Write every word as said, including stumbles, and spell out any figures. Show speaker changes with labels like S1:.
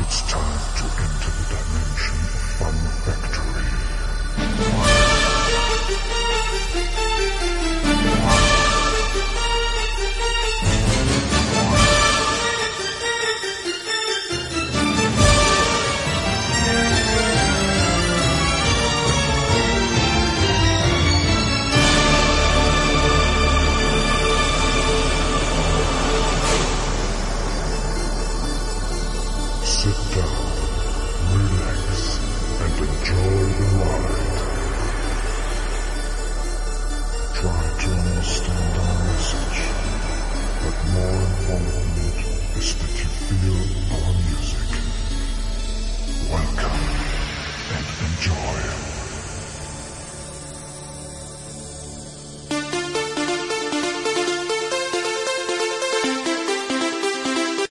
S1: It's time to enter the dimension of Fun Factory. Sit down, relax, and enjoy the ride. Try to understand our message, but more important is that you feel our music. Welcome and enjoy.